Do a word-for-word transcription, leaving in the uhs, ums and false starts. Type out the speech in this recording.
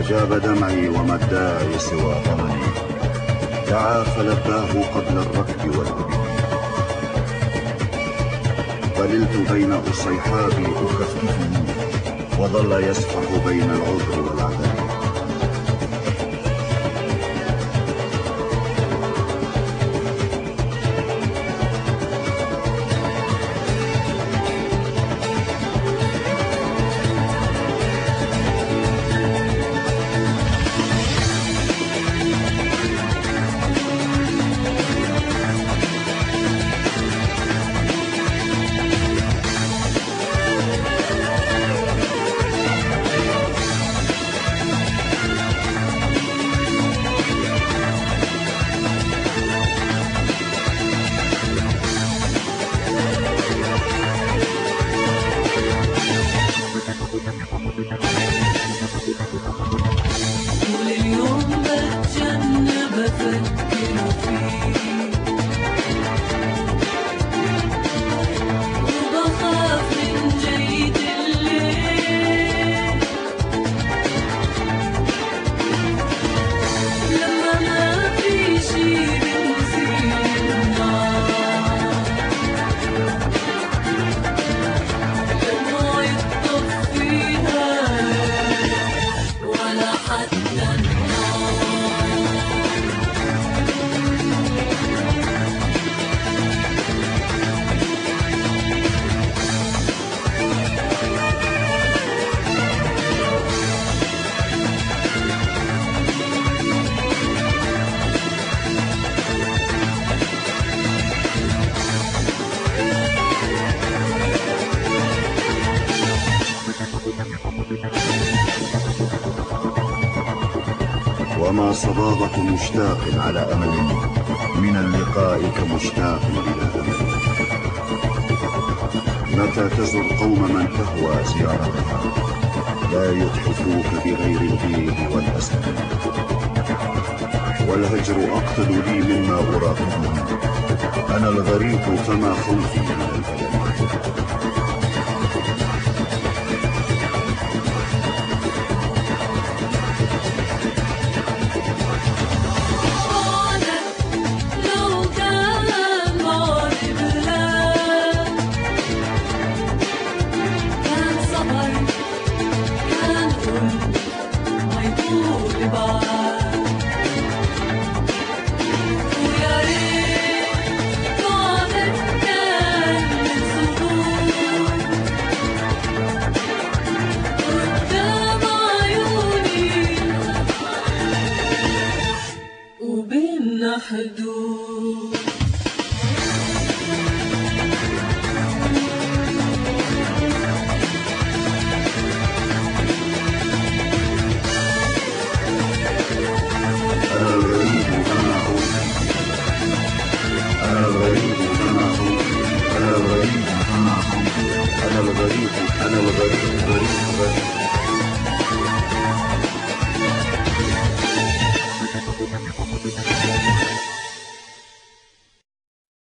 أجاب دمعي وما الداعي سوى ضمني، دعا فلباه قبل الركب والهدي. ظللت بين أصيحابي أكفكفه، وظل يسفح بين العذر والعذاب. طول اليوم بتجنب أفكر فيه، وبخاف من جيد الليل لما ما في شي بنزيد النار، لما يطفيها ولا حتى النار. وما صبابة مشتاق على أمل من اللقاء كمشتاق إلى أمل. متى تزر قوم من تهوى زيارتها لا يتحفوك بغير البيض والأسد، والهجر أقتل لي مما أراقبهم. أنا الغريب فما خوفي من الألم. حدود أنا الغريب فما خوفي، أنا الغريب فما خوفي، أنا الغريب فما خوفي، أنا الغريب، أنا الغريب غريب غريب.